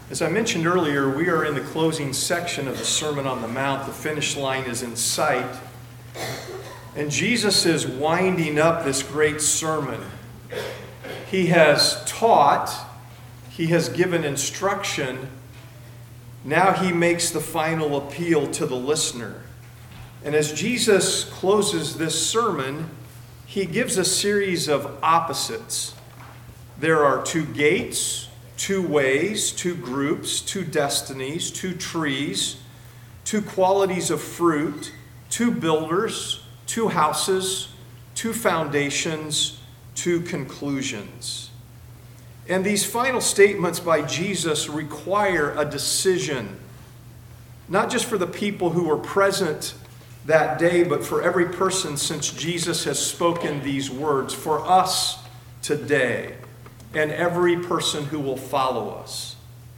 As I mentioned earlier, we are in the closing section of the Sermon on the Mount. The finish line is in sight. And Jesus is winding up this great sermon. He has taught, he has given instruction. Now he makes the final appeal to the listener. And as Jesus closes this sermon, he gives a series of opposites. There are two gates, two ways, two groups, two destinies, two trees, two qualities of fruit, two builders, two houses, two foundations, two conclusions. And these final statements by Jesus require a decision, not just for the people who were present that day, but for every person since Jesus has spoken these words, for us today, and every person who will follow us.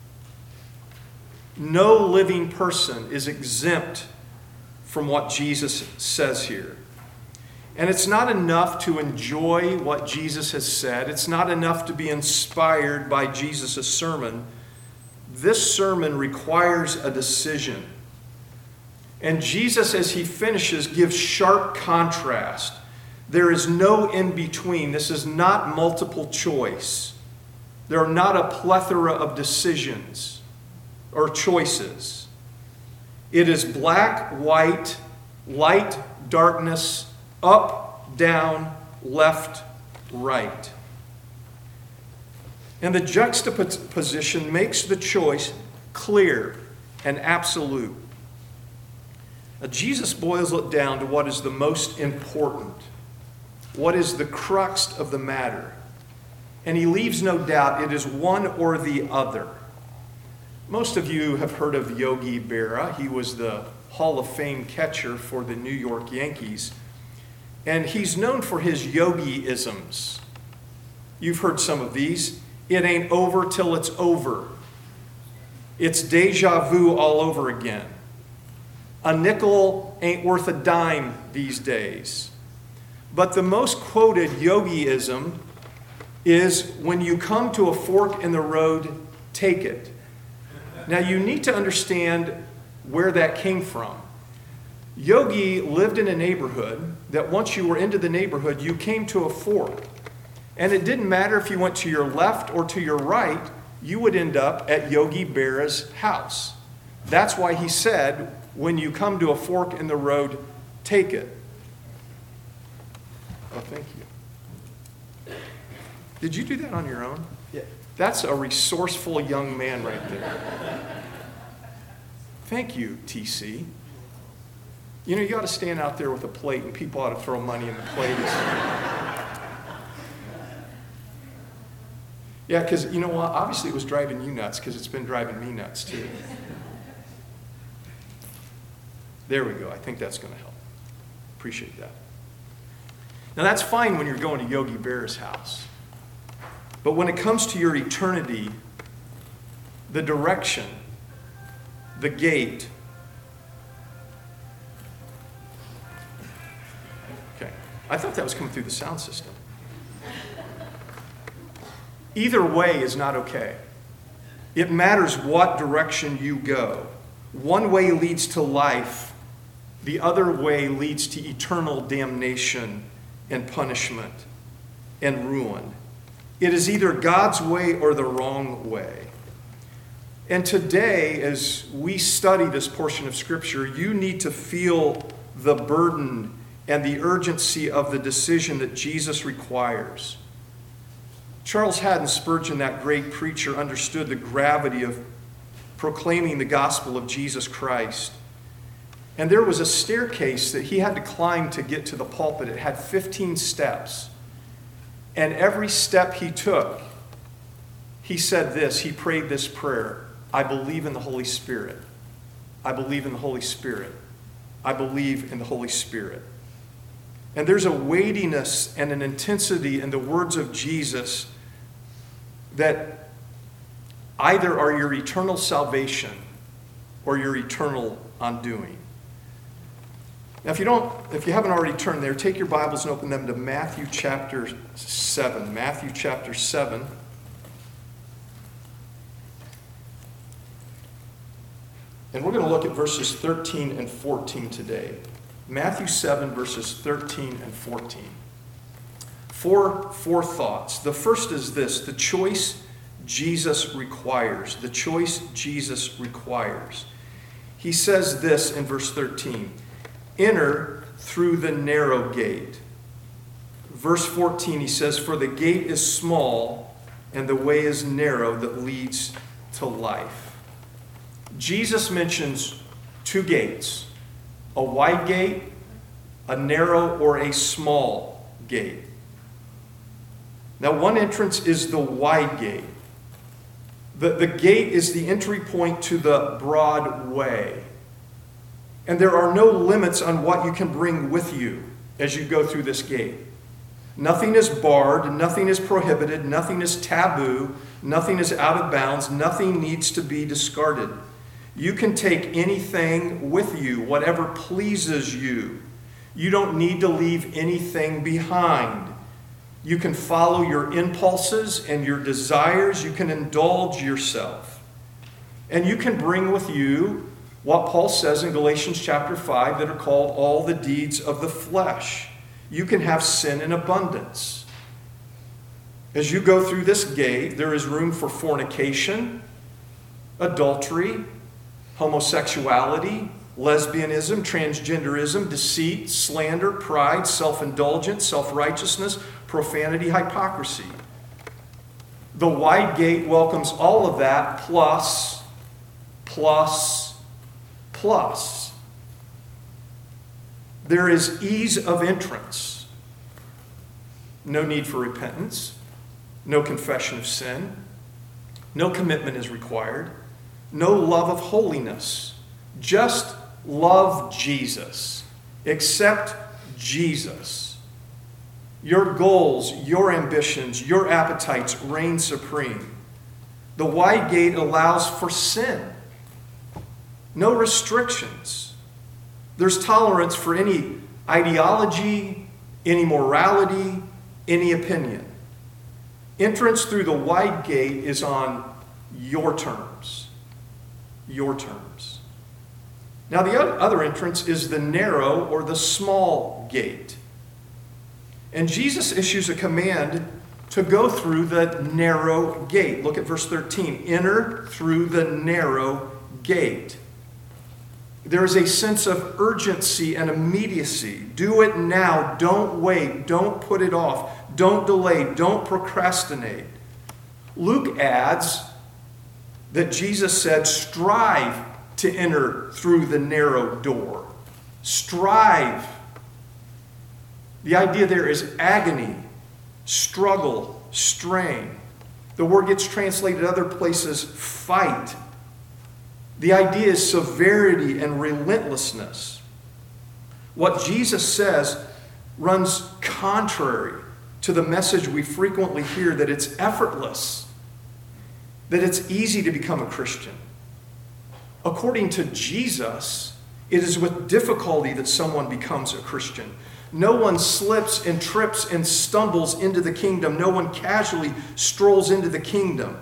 No living person is exempt from what Jesus says here. And it's not enough to enjoy what Jesus has said. It's not enough to be inspired by Jesus' sermon. This sermon requires a decision. And Jesus, as he finishes, gives sharp contrast. There is no in-between. This is not multiple choice. There are not a plethora of decisions or choices. It is black, white, light, darkness, up, down, left, right. And the juxtaposition makes the choice clear and absolute. Now, Jesus boils it down to what is the most important. What is the crux of the matter? And he leaves no doubt it is one or the other. Most of you have heard of Yogi Berra. He was the Hall of Fame catcher for the New York Yankees. And he's known for his yogi-isms. You've heard some of these. It ain't over till it's over. It's deja vu all over again. A nickel ain't worth a dime these days. But the most quoted yogiism is, when you come to a fork in the road, take it. Now you need to understand where that came from. Yogi lived in a neighborhood that once you were into the neighborhood, you came to a fork. And it didn't matter if you went to your left or to your right, you would end up at Yogi Berra's house. That's why he said, when you come to a fork in the road, take it. Oh, thank you. Did you do that on your own? Yeah. That's a resourceful young man right there. Thank you, TC. You know, you ought to stand out there with a plate and people ought to throw money in the plate. Yeah, because you know what? Obviously it was driving you nuts, because it's been driving me nuts too. There we go. I think that's going to help. Appreciate that. Now that's fine when you're going to Yogi Berra's house. But when it comes to your eternity, the direction, the gate. Okay. I thought that was coming through the sound system. Either way is not okay. It matters what direction you go. One way leads to life. The other way leads to eternal damnation and punishment and ruin. It is either God's way or the wrong way. And today, as we study this portion of Scripture, you need to feel the burden and the urgency of the decision that Jesus requires. Charles Haddon Spurgeon, that great preacher, understood the gravity of proclaiming the gospel of Jesus Christ. And there was a staircase that he had to climb to get to the pulpit. It had 15 steps. And every step he took, he said this, he prayed this prayer: I believe in the Holy Spirit. I believe in the Holy Spirit. I believe in the Holy Spirit. And there's a weightiness and an intensity in the words of Jesus that either are your eternal salvation or your eternal undoing. Now, if you haven't already turned there, take your Bibles and open them to Matthew chapter 7. Matthew chapter 7. And we're going to look at verses 13 and 14 today. Matthew 7, verses 13 and 14. Four thoughts. The first is this: the choice Jesus requires. The choice Jesus requires. He says this in verse 13: enter through the narrow gate. Verse 14, he says, for the gate is small and the way is narrow that leads to life. Jesus mentions two gates: a wide gate, a narrow or a small gate. Now, one entrance is the wide gate. The gate is the entry point to the broad way. And there are no limits on what you can bring with you as you go through this gate. Nothing is barred, nothing is prohibited, nothing is taboo, nothing is out of bounds, nothing needs to be discarded. You can take anything with you, whatever pleases you. You don't need to leave anything behind. You can follow your impulses and your desires. You can indulge yourself. And you can bring with you what Paul says in Galatians chapter 5 that are called all the deeds of the flesh. You can have sin in abundance. As you go through this gate, there is room for fornication, adultery, homosexuality, lesbianism, transgenderism, deceit, slander, pride, self-indulgence, self-righteousness, profanity, hypocrisy. The wide gate welcomes all of that plus. There is ease of entrance. No need for repentance. No confession of sin. No commitment is required. No love of holiness. Just love Jesus. Accept Jesus. Your goals, your ambitions, your appetites reign supreme. The wide gate allows for sin. No restrictions. There's tolerance for any ideology, any morality, any opinion. Entrance through the wide gate is on your terms. Your terms. Now, the other entrance is the narrow or the small gate. And Jesus issues a command to go through the narrow gate. Look at verse 13. Enter through the narrow gate. There is a sense of urgency and immediacy. Do it now. Don't wait. Don't put it off. Don't delay. Don't procrastinate. Luke adds that Jesus said, strive to enter through the narrow door. Strive. The idea there is agony, struggle, strain. The word gets translated other places, fight. The idea is severity and relentlessness. What Jesus says runs contrary to the message we frequently hear that it's effortless, that it's easy to become a Christian. According to Jesus, it is with difficulty that someone becomes a Christian. No one slips and trips and stumbles into the kingdom. No one casually strolls into the kingdom.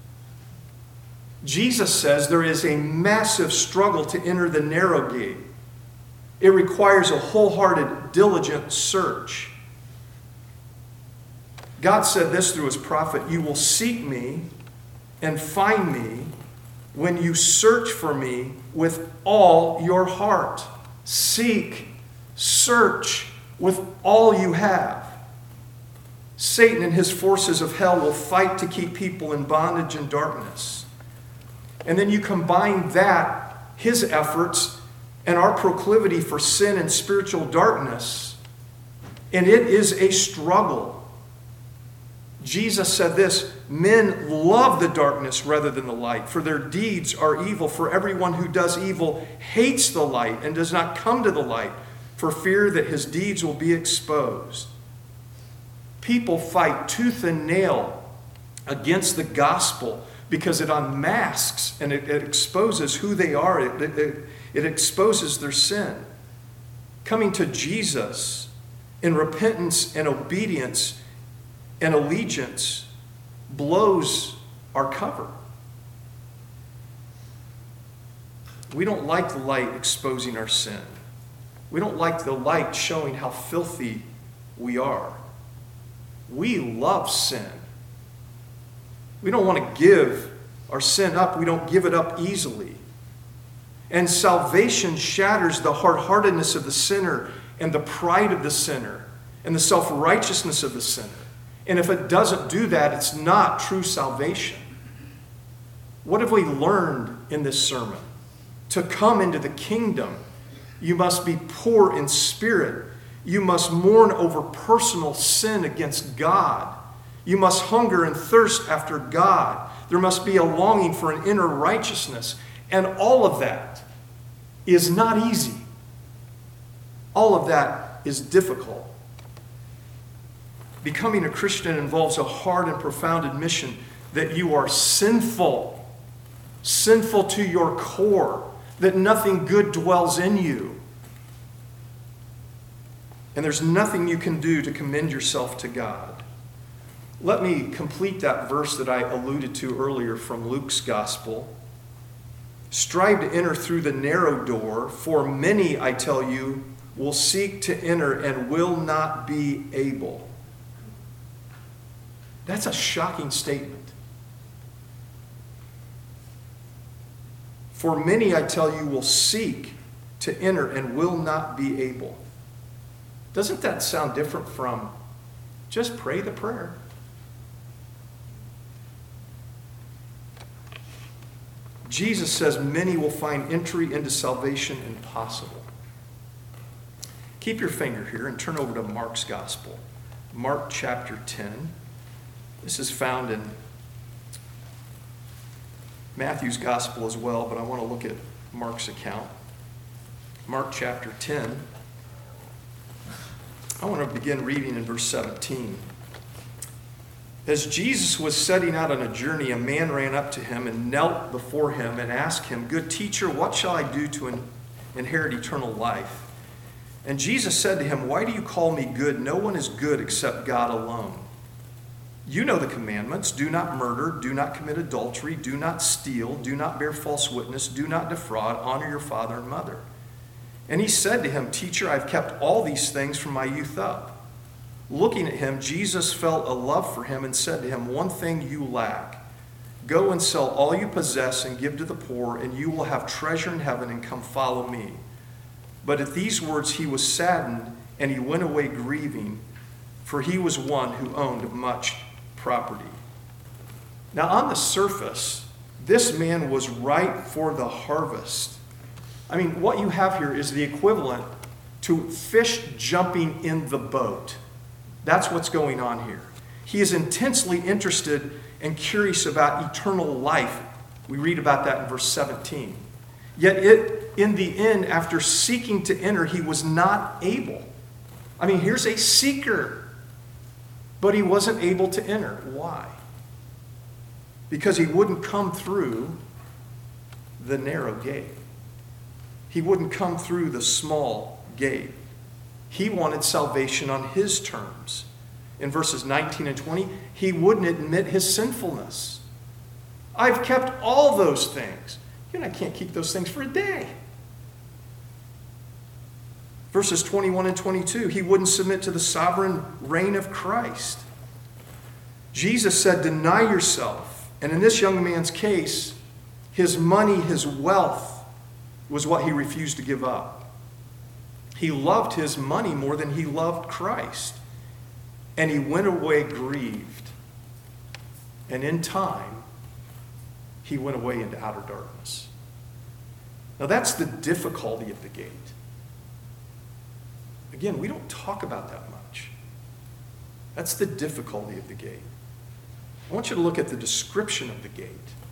Jesus says there is a massive struggle to enter the narrow gate. It requires a wholehearted, diligent search. God said this through his prophet, you will seek me and find me when you search for me with all your heart. Seek, search with all you have. Satan and his forces of hell will fight to keep people in bondage and darkness. And then you combine that, his efforts, and our proclivity for sin and spiritual darkness, and it is a struggle. Jesus said this, men love the darkness rather than the light, for their deeds are evil. For everyone who does evil hates the light and does not come to the light, for fear that his deeds will be exposed. People fight tooth and nail against the gospel because it unmasks and it exposes who they are. It exposes their sin. Coming to Jesus in repentance and obedience and allegiance blows our cover. We don't like the light exposing our sin. We don't like the light showing how filthy we are. We love sin. We don't want to give our sin up. We don't give it up easily. And salvation shatters the hard-heartedness of the sinner and the pride of the sinner and the self-righteousness of the sinner. And if it doesn't do that, it's not true salvation. What have we learned in this sermon? To come into the kingdom, you must be poor in spirit. You must mourn over personal sin against God. You must hunger and thirst after God. There must be a longing for an inner righteousness. And all of that is not easy. All of that is difficult. Becoming a Christian involves a hard and profound admission that you are sinful. Sinful to your core. That nothing good dwells in you. And there's nothing you can do to commend yourself to God. Let me complete that verse that I alluded to earlier from Luke's gospel. Strive to enter through the narrow door, for many, I tell you, will seek to enter and will not be able. That's a shocking statement. For many, I tell you, will seek to enter and will not be able. Doesn't that sound different from just pray the prayer? Jesus says many will find entry into salvation impossible. Keep your finger here and turn over to Mark's gospel. Mark chapter 10. This is found in Matthew's gospel as well, but I want to look at Mark's account. Mark chapter 10. I want to begin reading in verse 17. As Jesus was setting out on a journey, a man ran up to him and knelt before him and asked him, "Good teacher, what shall I do to inherit eternal life?" And Jesus said to him, "Why do you call me good? No one is good except God alone. You know the commandments. Do not murder, do not commit adultery, do not steal, do not bear false witness, do not defraud, honor your father and mother." And he said to him, "Teacher, I've kept all these things from my youth up." Looking at him, Jesus felt a love for him and said to him, "One thing you lack. Go and sell all you possess and give to the poor, and you will have treasure in heaven, and come follow me." But at these words he was saddened, and he went away grieving, for he was one who owned much property. Now on the surface, this man was ripe for the harvest. I mean, what you have here is the equivalent to fish jumping in the boat. That's what's going on here. He is intensely interested and curious about eternal life. We read about that in verse 17. Yet in the end, after seeking to enter, he was not able. I mean, here's a seeker, but he wasn't able to enter. Why? Because he wouldn't come through the narrow gate. He wouldn't come through the small gate. He wanted salvation on his terms. In verses 19 and 20, he wouldn't admit his sinfulness. I've kept all those things. You and I can't keep those things for a day. Verses 21 and 22, he wouldn't submit to the sovereign reign of Christ. Jesus said, "Deny yourself." And in this young man's case, his money, his wealth, was what he refused to give up. He loved his money more than he loved Christ. And he went away grieved. And in time, he went away into outer darkness. Now that's the difficulty of the gate. Again, we don't talk about that much. That's the difficulty of the gate. I want you to look at the description of the gate.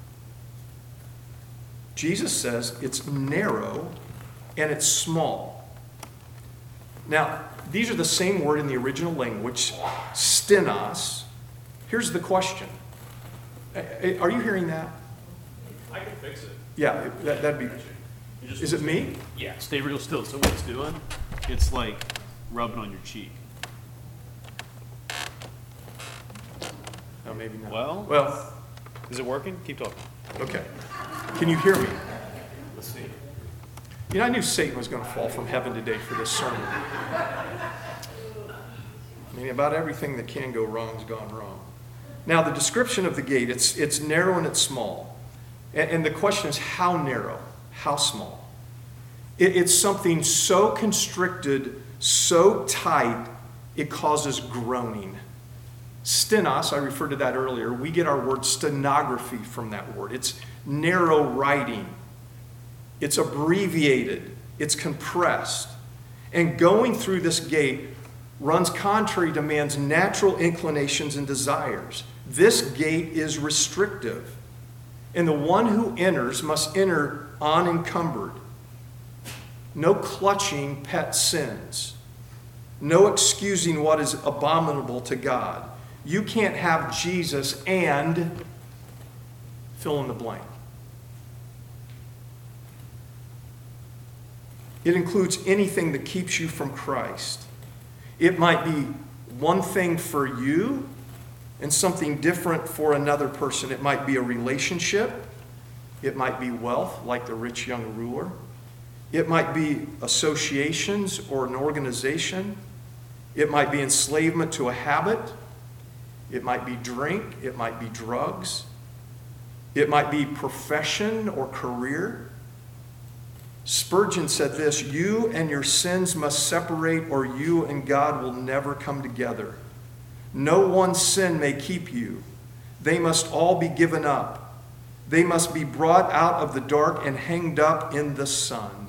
Jesus says it's narrow and it's small. Now, these are the same word in the original language, stenos. Here's the question. Are you hearing that? I can fix it. Yeah, that'd be... Is it me? Yeah, stay real still. So what it's doing, it's like rubbing on your cheek. No, maybe not. Well, is it working? Keep talking. Okay. Can you hear me? Let's see. You know, I knew Satan was going to fall from heaven today for this sermon. I mean, about everything that can go wrong has gone wrong. Now, the description of the gate, it's narrow and it's small. And the question is, how narrow? How small? It's something so constricted, so tight, it causes groaning. Stenos, I referred to that earlier. We get our word stenography from that word. It's narrow writing. It's abbreviated. It's compressed. And going through this gate runs contrary to man's natural inclinations and desires. This gate is restrictive. And the one who enters must enter unencumbered. No clutching pet sins. No excusing what is abominable to God. You can't have Jesus and fill in the blank. It includes anything that keeps you from Christ. It might be one thing for you and something different for another person. It might be a relationship. It might be wealth, like the rich young ruler. It might be associations or an organization. It might be enslavement to a habit. It might be drink. It might be drugs. It might be profession or career. Spurgeon said this, "You and your sins must separate, or you and God will never come together. No one sin may keep you. They must all be given up. They must be brought out of the dark and hanged up in the sun."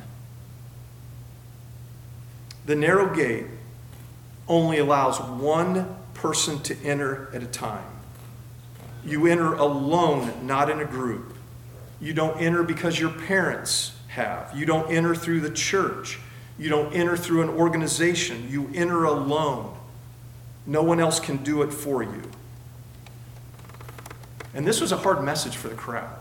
The narrow gate only allows one person to enter at a time. You enter alone, not in a group. You don't enter because your parents have. You don't enter through the church. You don't enter through an organization. You enter alone. No one else can do it for you. And this was a hard message for the crowd.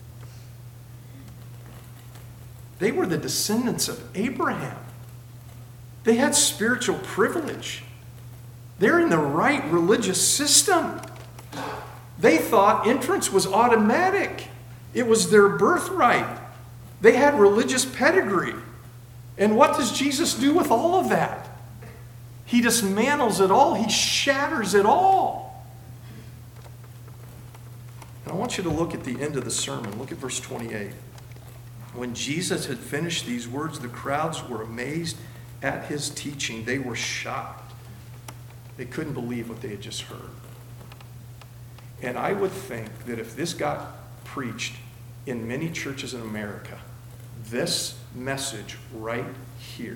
They were the descendants of Abraham. They had spiritual privilege. They're in the right religious system. They thought entrance was automatic. It was their birthright. They had religious pedigree. And what does Jesus do with all of that? He dismantles it all. He shatters it all. And I want you to look at the end of the sermon. Look at verse 28. When Jesus had finished these words, the crowds were amazed at his teaching. They were shocked. They couldn't believe what they had just heard. And I would think that if this got preached in many churches in America, this message right here,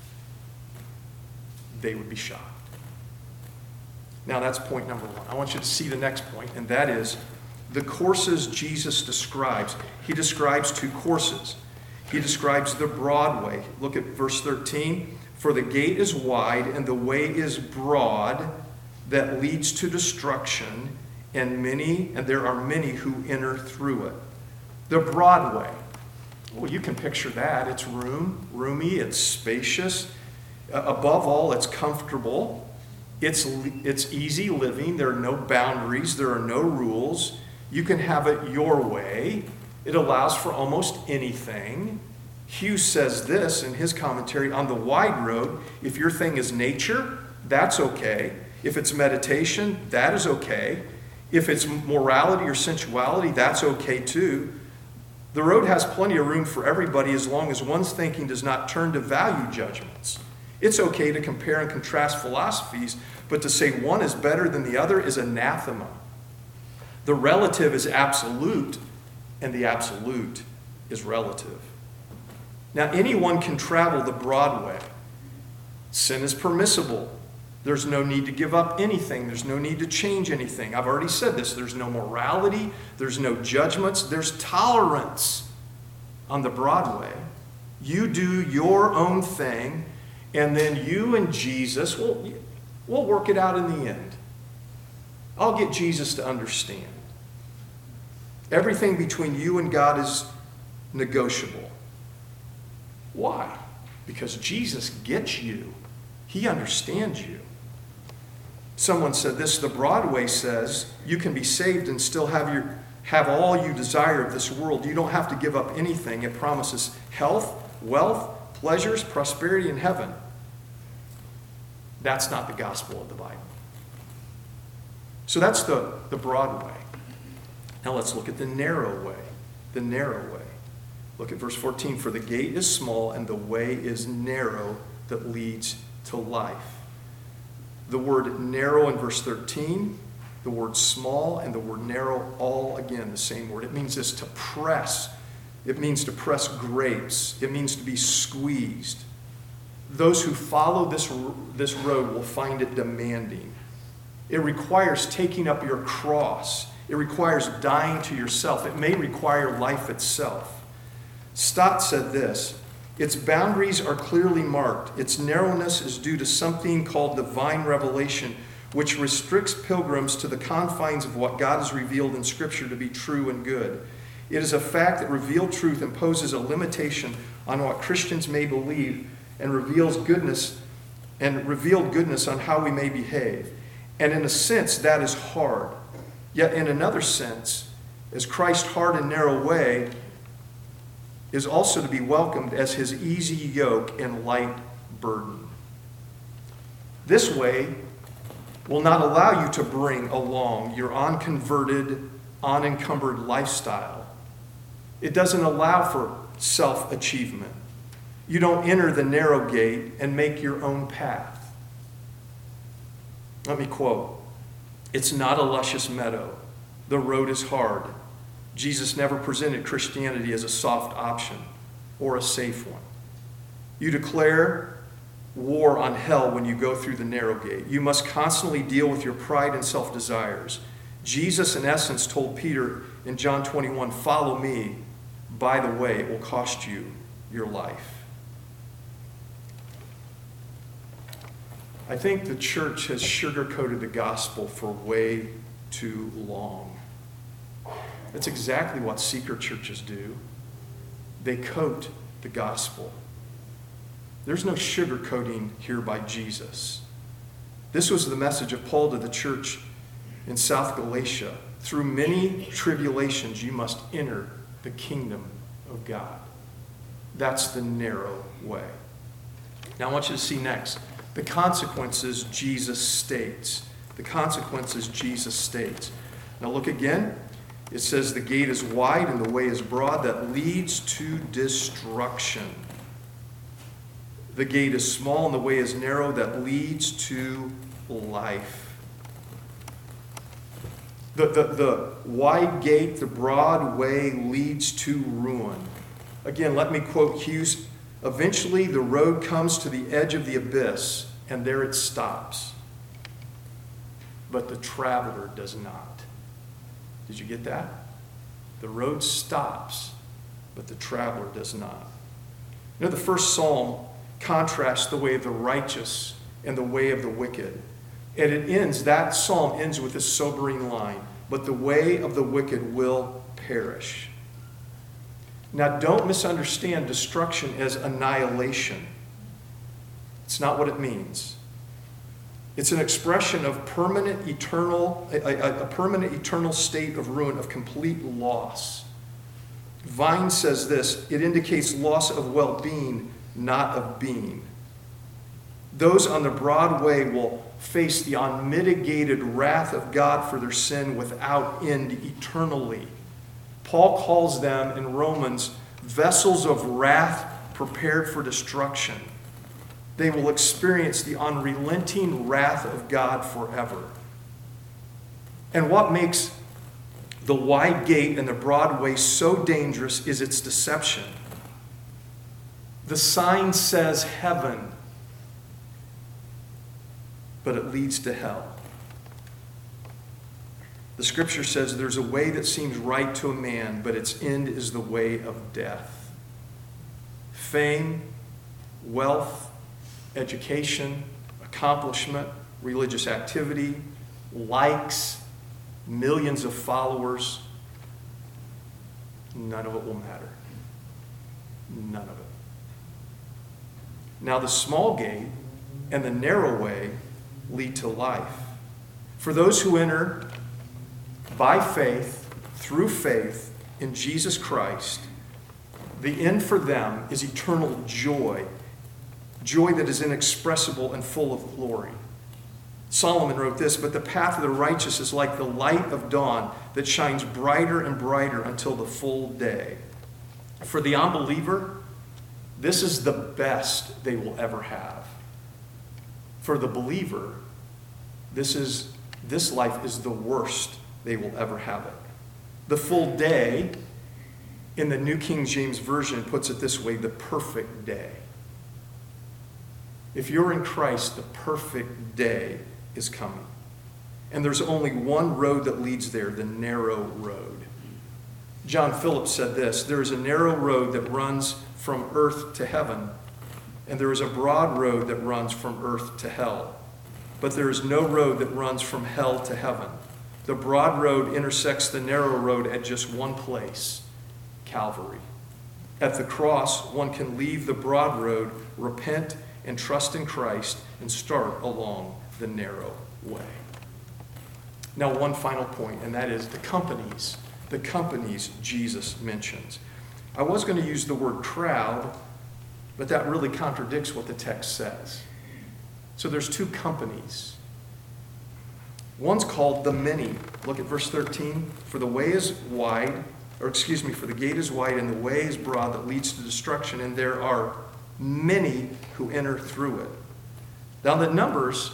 they would be shocked. Now that's point number one. I want you to see the next point, and that is the courses Jesus describes. He describes two courses. He describes the broad way. Look at verse 13. For the gate is wide and the way is broad that leads to destruction, and there are many who enter through it. The broad way. Well, you can picture that. It's roomy, it's spacious. Above all, it's comfortable. It's easy living. There are no boundaries. There are no rules. You can have it your way. It allows for almost anything. Hughes says this in his commentary, on the wide road, if your thing is nature, that's okay. If it's meditation, that is okay. If it's morality or sensuality, that's okay too. The road has plenty of room for everybody as long as one's thinking does not turn to value judgments. It's okay to compare and contrast philosophies, but to say one is better than the other is anathema. The relative is absolute, and the absolute is relative. Now, anyone can travel the broad way. Sin is permissible. There's no need to give up anything. There's no need to change anything. I've already said this. There's no morality. There's no judgments. There's tolerance on the broad way. You do your own thing, and then you and Jesus, we'll work it out in the end. I'll get Jesus to understand. Everything between you and God is negotiable. Why? Because Jesus gets you. He understands you. Someone said this, the broad way says you can be saved and still have all you desire of this world. You don't have to give up anything. It promises health, wealth, pleasures, prosperity, and heaven. That's not the gospel of the Bible. So that's the broad way. Now let's look at the narrow way. The narrow way. Look at verse 14. For the gate is small and the way is narrow that leads to life. The word narrow in verse 13, the word small, and the word narrow, all again the same word. It means this, to press. It means to press grapes. It means to be squeezed. Those who follow this road will find it demanding. It requires taking up your cross. It requires dying to yourself. It may require life itself. Stott said this, its boundaries are clearly marked. Its narrowness is due to something called divine revelation, which restricts pilgrims to the confines of what God has revealed in Scripture to be true and good. It is a fact that revealed truth imposes a limitation on what Christians may believe and revealed goodness on how we may behave. And in a sense, that is hard. Yet in another sense, as Christ's hard and narrow way is also to be welcomed as his easy yoke and light burden. This way will not allow you to bring along your unconverted, unencumbered lifestyle. It doesn't allow for self-achievement. You don't enter the narrow gate and make your own path. Let me quote, it's not a luscious meadow. The road is hard. Jesus never presented Christianity as a soft option or a safe one. You declare war on hell when you go through the narrow gate. You must constantly deal with your pride and self-desires. Jesus, in essence, told Peter in John 21, follow me. By the way, it will cost you your life. I think the church has sugar-coated the gospel for way too long. That's exactly what secret churches do. They coat the gospel. There's no sugarcoating here by Jesus. This was the message of Paul to the church in South Galatia. Through many tribulations, you must enter the kingdom of God. That's the narrow way. Now I want you to see next the consequences Jesus states. The consequences Jesus states. Now look again. It says the gate is wide and the way is broad that leads to destruction. The gate is small and the way is narrow that leads to life. The wide gate, the broad way leads to ruin. Again, let me quote Hughes. Eventually the road comes to the edge of the abyss and there it stops. But the traveler does not. Did you get that? The road stops, but the traveler does not. You know, the first psalm contrasts the way of the righteous and the way of the wicked. And that psalm ends with this sobering line, but the way of the wicked will perish. Now, don't misunderstand destruction as annihilation. It's not what it means. It's an expression of a permanent eternal state of ruin, of complete loss. Vine says this, it indicates loss of well-being, not of being. Those on the broad way will face the unmitigated wrath of God for their sin without end eternally. Paul calls them in Romans vessels of wrath prepared for destruction. They will experience the unrelenting wrath of God forever. And what makes the wide gate and the broad way so dangerous is its deception. The sign says heaven, but it leads to hell. The scripture says there's a way that seems right to a man, but its end is the way of death. Fame, wealth, education, accomplishment, religious activity, likes, millions of followers, none of it will matter. None of it. Now the small gate and the narrow way lead to life. For those who enter by faith, through faith in Jesus Christ, The end for them is eternal joy, joy that is inexpressible and full of glory. Solomon wrote this, "But the path of the righteous is like the light of dawn that shines brighter and brighter until the full day." For the unbeliever, this is the best they will ever have. For the believer, this life is the worst they will ever have it. The full day, in the New King James Version, puts it this way: the perfect day. If you're in Christ, the perfect day is coming. And there's only one road that leads there, the narrow road. John Phillips said this: "There is a narrow road that runs from earth to heaven, and there is a broad road that runs from earth to hell. But there is no road that runs from hell to heaven. The broad road intersects the narrow road at just one place, Calvary. At the cross, one can leave the broad road, repent, and trust in Christ, and start along the narrow way." Now, one final point, and that is the companies Jesus mentions. I was going to use the word crowd, but that really contradicts what the text says. So there's two companies. One's called the many. Look at verse 13. For the gate is wide and the way is broad that leads to destruction, and there are many who enter through it. Now the numbers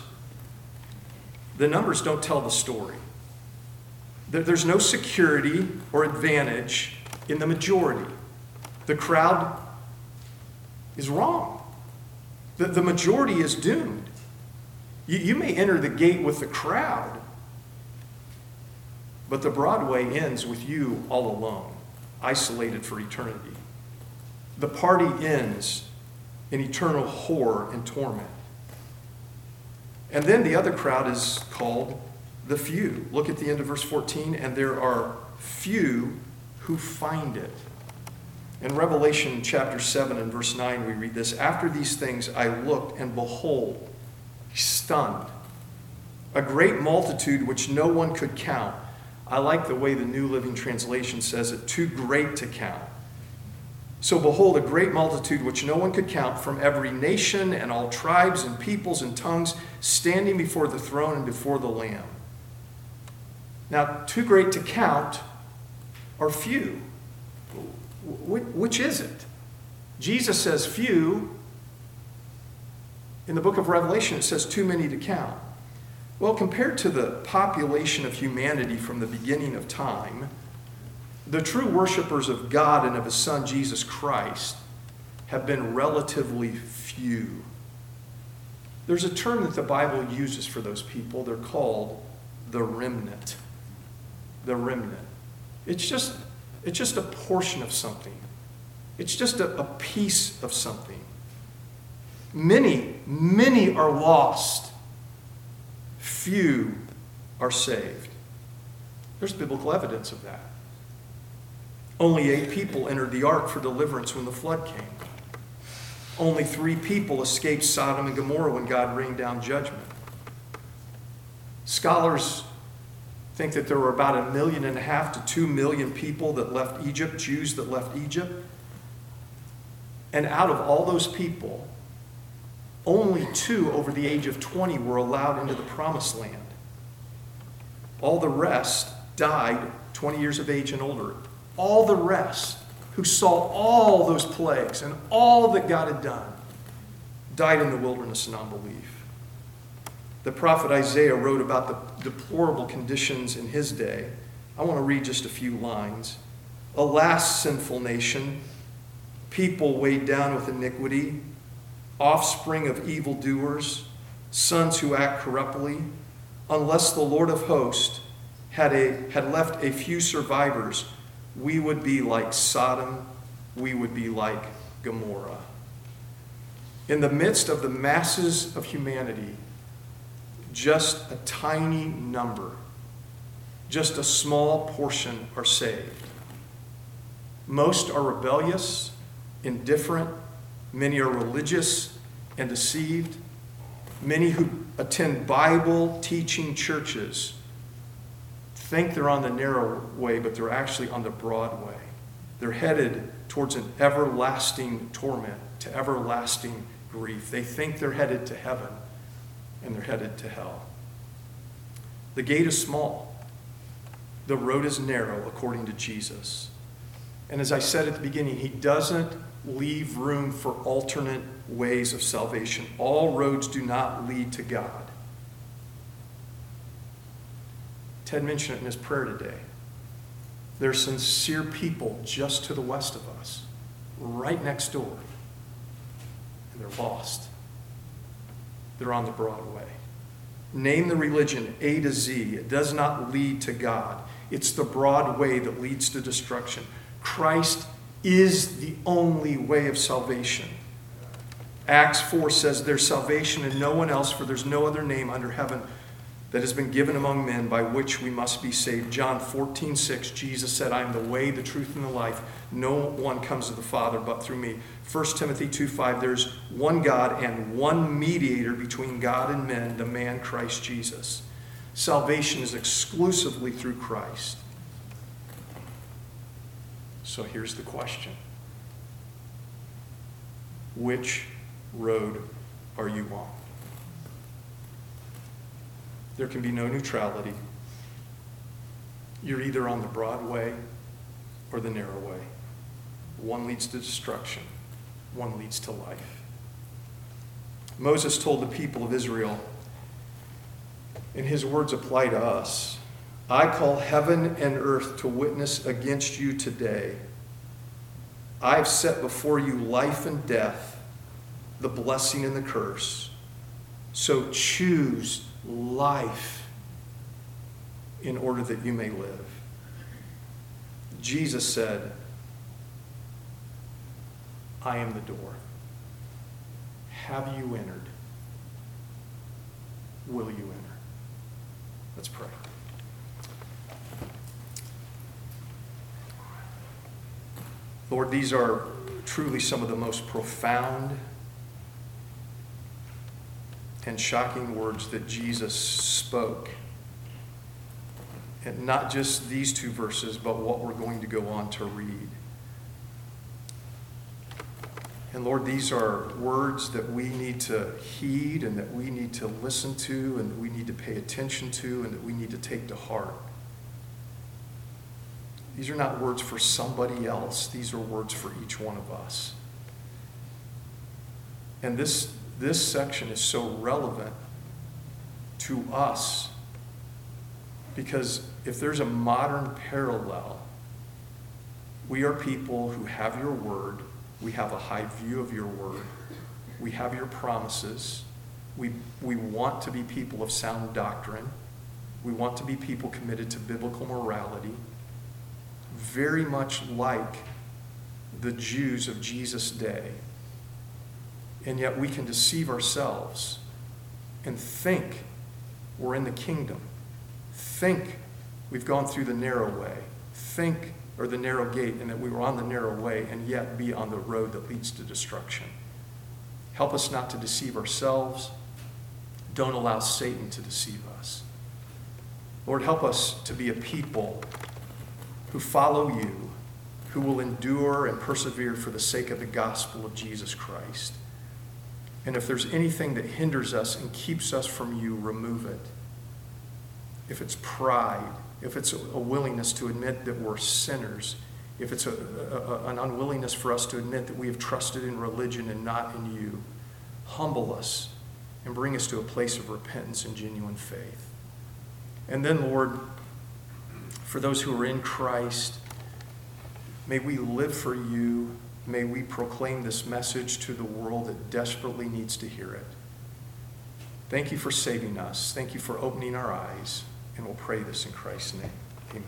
don't tell the story. There's no security or advantage in the majority. The crowd is wrong. The majority is doomed. You may enter the gate with the crowd, but the broad way ends with you all alone, isolated for eternity. The party ends in eternal horror and torment. And then the other crowd is called the few. Look at the end of verse 14, and there are few who find it. In Revelation chapter 7 and verse 9, we read this: "After these things I looked, and behold," stunned, "a great multitude which no one could count." I like the way the New Living Translation says it, "too great to count." So behold, a great multitude which no one could count, from every nation and all tribes and peoples and tongues, standing before the throne and before the Lamb. Now, too great to count or few? Which is it? Jesus says few. In the book of Revelation, it says too many to count. Well, compared to the population of humanity from the beginning of time, the true worshipers of God and of His Son, Jesus Christ, have been relatively few. There's a term that the Bible uses for those people. They're called the remnant. The remnant. It's just a portion of something. It's just a piece of something. Many are lost. Few are saved. There's biblical evidence of that. Only 8 people entered the ark for deliverance when the flood came. Only 3 people escaped Sodom and Gomorrah when God rained down judgment. Scholars think that there were about 1.5 million to 2 million people that left Egypt, Jews that left Egypt. And out of all those people, only 2 over the age of 20 were allowed into the promised land. All the rest died 20 years of age and older. All the rest who saw all those plagues and all that God had done died in the wilderness in unbelief. The prophet Isaiah wrote about the deplorable conditions in his day. I want to read just a few lines. "Alas, sinful nation, people weighed down with iniquity, offspring of evildoers, sons who act corruptly. Unless the Lord of hosts had left a few survivors, we would be like Sodom, we would be like Gomorrah." In the midst of the masses of humanity, just a tiny number, just a small portion are saved. Most are rebellious, indifferent. Many are religious and deceived. Many who attend Bible-teaching churches think they're on the narrow way, but they're actually on the broad way. They're headed towards an everlasting torment, to everlasting grief. They think they're headed to heaven, and they're headed to hell. The gate is small. The road is narrow, according to Jesus. And as I said at the beginning, he doesn't leave room for alternate ways of salvation. All roads do not lead to God. Ted mentioned it in his prayer today. There are sincere people just to the west of us, right next door. And they're lost. They're on the broad way. Name the religion A to Z. It does not lead to God. It's the broad way that leads to destruction. Christ is the only way of salvation. Acts 4 says there's salvation in no one else, for there's no other name under heaven that has been given among men by which we must be saved. John 14:6, Jesus said, I am the way, the truth, and the life. No one comes to the Father but through me. 1 Timothy 2:5, there's one God and one mediator between God and men, the man Christ Jesus. Salvation is exclusively through Christ. So here's the question. Which road are you on? There can be no neutrality. You're either on the broad way or the narrow way. One leads to destruction. One leads to life. Moses told the people of Israel, and his words apply to us, I call heaven and earth to witness against you today. I've set before you life and death, the blessing and the curse. So choose life in order that you may live. Jesus said, I am the door. Have you entered? Will you enter? Let's pray. Lord, these are truly some of the most profound and shocking words that Jesus spoke. And not just these two verses, but what we're going to go on to read. And Lord, these are words that we need to heed and that we need to listen to and that we need to pay attention to and that we need to take to heart. These are not words for somebody else. These are words for each one of us. And this section is so relevant to us because if there's a modern parallel, we are people who have your word. We have a high view of your word. We have your promises. We want to be people of sound doctrine. We want to be people committed to biblical morality. Very much like the Jews of Jesus' day. And yet we can deceive ourselves and think we're in the kingdom. Think we've gone through the narrow way. Think, or the narrow gate, and that we were on the narrow way and yet be on the road that leads to destruction. Help us not to deceive ourselves. Don't allow Satan to deceive us. Lord, help us to be a people who follow you, who will endure and persevere for the sake of the gospel of Jesus Christ. And if there's anything that hinders us and keeps us from you, remove it. If it's pride, if it's a willingness to admit that we're sinners, if it's an unwillingness for us to admit that we have trusted in religion and not in you, humble us and bring us to a place of repentance and genuine faith. And then, Lord, for those who are in Christ, may we live for you. May we proclaim this message to the world that desperately needs to hear it. Thank you for saving us. Thank you for opening our eyes. And we'll pray this in Christ's name. Amen.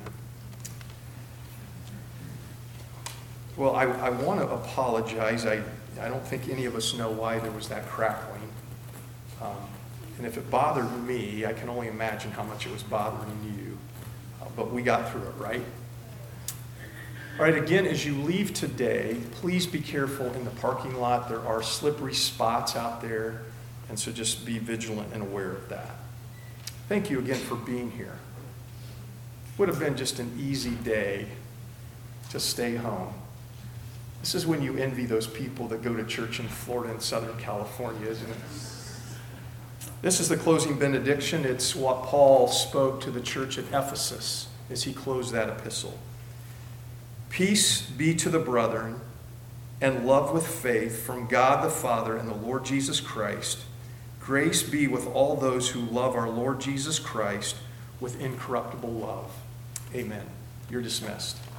Well, I want to apologize. I don't think any of us know why there was that crackling. And if it bothered me, I can only imagine how much it was bothering you. But we got through it, right? All right, again, as you leave today, please be careful in the parking lot. There are slippery spots out there, and so just be vigilant and aware of that. Thank you again for being here. Would have been just an easy day to stay home. This is when you envy those people that go to church in Florida and Southern California, isn't it? This is the closing benediction. It's what Paul spoke to the church at Ephesus as he closed that epistle. Peace be to the brethren, and love with faith from God the Father and the Lord Jesus Christ. Grace be with all those who love our Lord Jesus Christ with incorruptible love. Amen. You're dismissed.